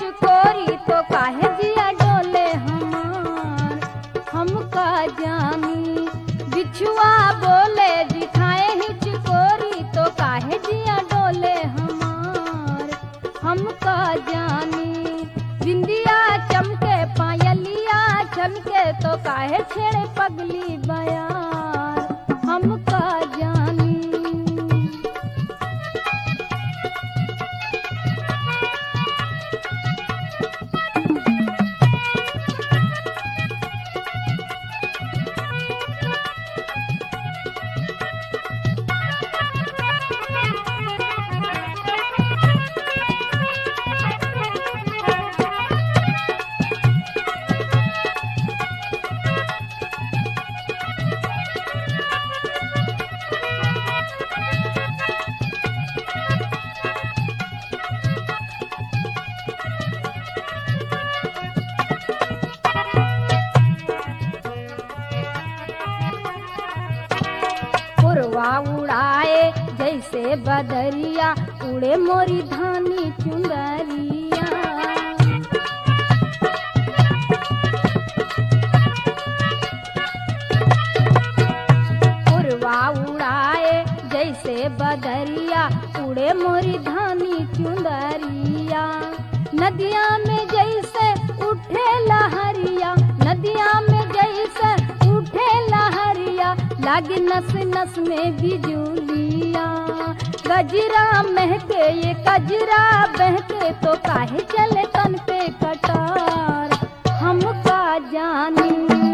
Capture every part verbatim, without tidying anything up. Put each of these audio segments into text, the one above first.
हिचकोरी तो काहे जिया डोले हमार, हमका जानी। बिछुआ बोले दिखाए हिचकोरी तो काहे जिया डोले हमार, हमका जानी। बिंदिया चमके पायलिया चमके तो काहे छेड़े पगली बयार, हमका जानी। पुरवा उड़ाए जैसे बदरिया, उड़े मोरी धानी चुंदरिया। पुरवा उड़ाए जैसे बदरिया, उड़े मोरी धानी चुंदरिया। नदिया में जैसे उठे लहरिया, नदिया में जैसे उठे लहरिया, लागे नस नस में बिजुलिया। गजरा महके ये कजरा बहके तो काहे चले तन पे कटार, हमका जानी।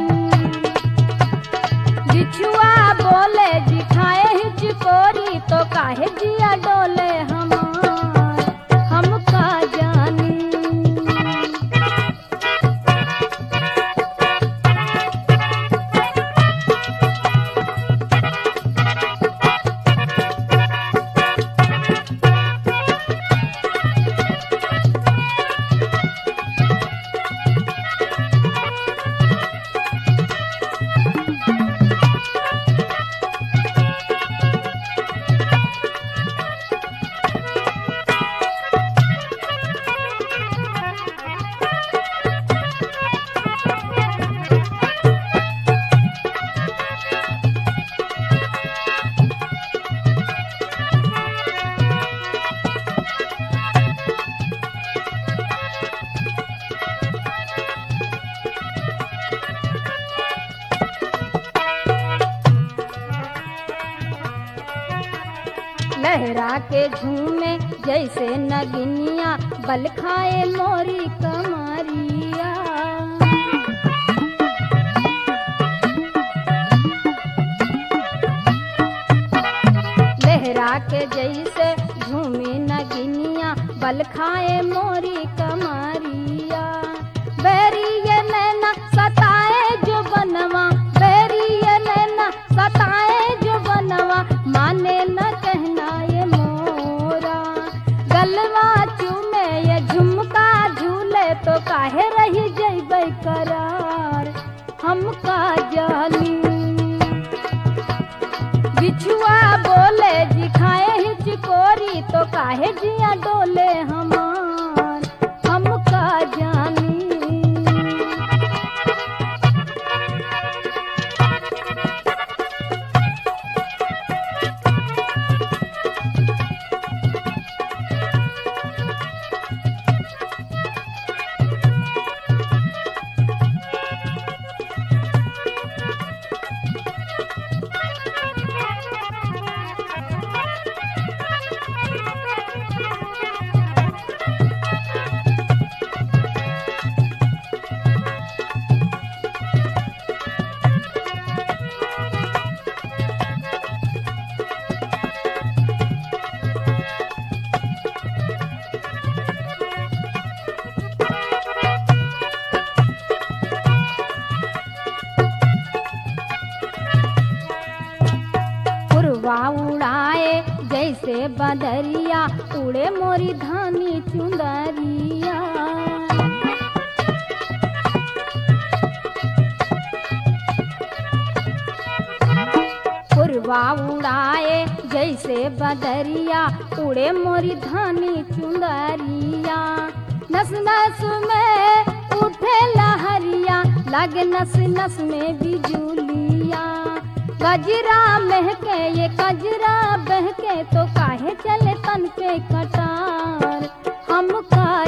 बिछुआ बोले दिखाए हिचकोरी तो काहे जिया डोले हमार, हमका जानी। लहरा के झूमे जैसे नगिनिया, बल खाए मोरी कमरिया। लहरा के जैसे झूमी नगिनिया, बल खाए मोरी कमरिया। बैरी ये नैना सताए जो बनवा, बैरी ये नैना सताए जो बनवा, माने न कहना ये मोरा। गलवा चूमे ये झुमका झूले तो काहे रही जैबै करार, हमका जानी। बिछुआ बोले दिखाए हिचकोरी तो काहे जिया डोले हमार, हमका जानी। पुरवा उड़ाए जैसे बदरिया, उड़े मोरी धानी चुंदरिया। पुरवा उड़ाए जैसे बदरिया, उड़े मोरी धानी चुंदरिया। नस नस में उठे लहरिया लगे नस नस में बिजुलिया गजरा महके ये कजरा बहके तो काहे चले तन पे कटार हम का